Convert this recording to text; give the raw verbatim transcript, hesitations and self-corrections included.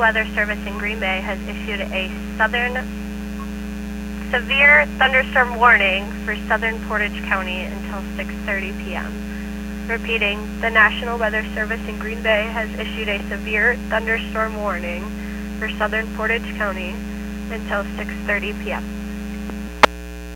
Weather Service in Green Bay has issued a southern severe thunderstorm warning for southern Portage County until six thirty p m Repeating, the National Weather Service in Green Bay has issued a severe thunderstorm warning for southern Portage County until six thirty p m